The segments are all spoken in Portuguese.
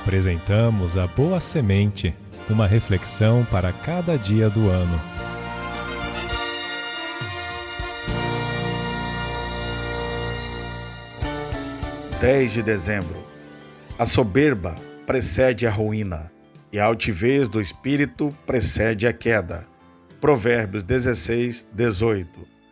Apresentamos a Boa Semente, uma reflexão para cada dia do ano. De dezembro. A soberba precede a ruína, e a altivez do espírito precede a queda. Provérbios 16, 18.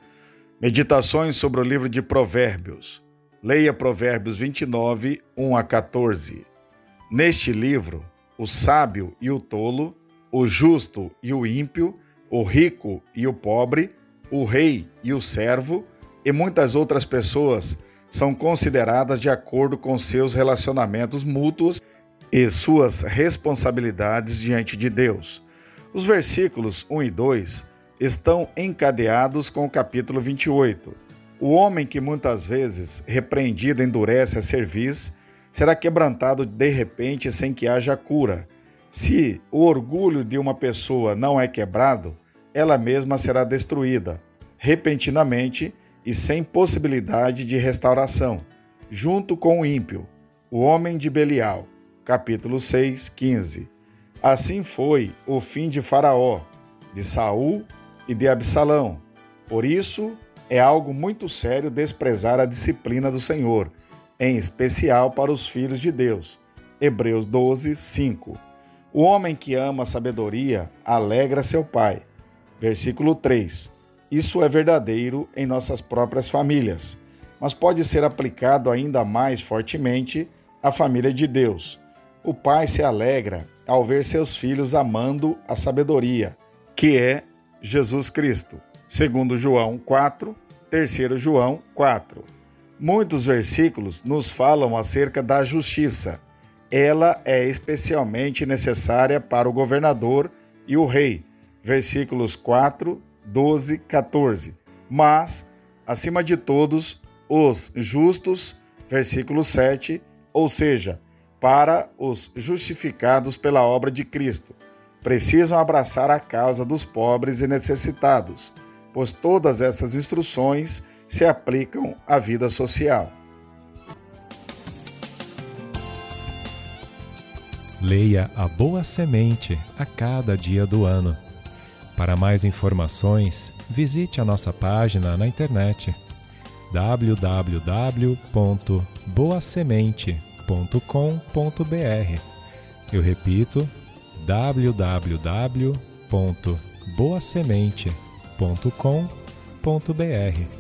Meditações sobre o livro de Provérbios. Leia Provérbios 29, 1 a 14. Neste livro, o sábio e o tolo, o justo e o ímpio, o rico e o pobre, o rei e o servo e muitas outras pessoas são consideradas de acordo com seus relacionamentos mútuos e suas responsabilidades diante de Deus. Os versículos 1 e 2 estão encadeados com o capítulo 28. O homem que muitas vezes, repreendido, endurece a cerviz, será quebrantado de repente sem que haja cura. Se o orgulho de uma pessoa não é quebrado, ela mesma será destruída, repentinamente e sem possibilidade de restauração, junto com o ímpio, o homem de Belial. Capítulo 6, 15. Assim foi o fim de Faraó, de Saul e de Absalão. Por isso, é algo muito sério desprezar a disciplina do Senhor, em especial para os filhos de Deus. Hebreus 12, 5. O homem que ama a sabedoria alegra seu pai. Versículo 3. Isso é verdadeiro em nossas próprias famílias, mas pode ser aplicado ainda mais fortemente à família de Deus. O pai se alegra ao ver seus filhos amando a sabedoria, que é Jesus Cristo. Segundo João 4, 3 João 4. Muitos versículos nos falam acerca da justiça. Ela é especialmente necessária para o governador e o rei. Versículos 4, 12, 14. Mas, acima de todos, os justos, versículo 7, ou seja, para os justificados pela obra de Cristo, precisam abraçar a causa dos pobres e necessitados, pois todas essas instruções se aplicam à vida social. Leia a Boa Semente a cada dia do ano. Para mais informações, visite a nossa página na internet www.boasemente.com.br. Eu repito, www.boasemente.com.br.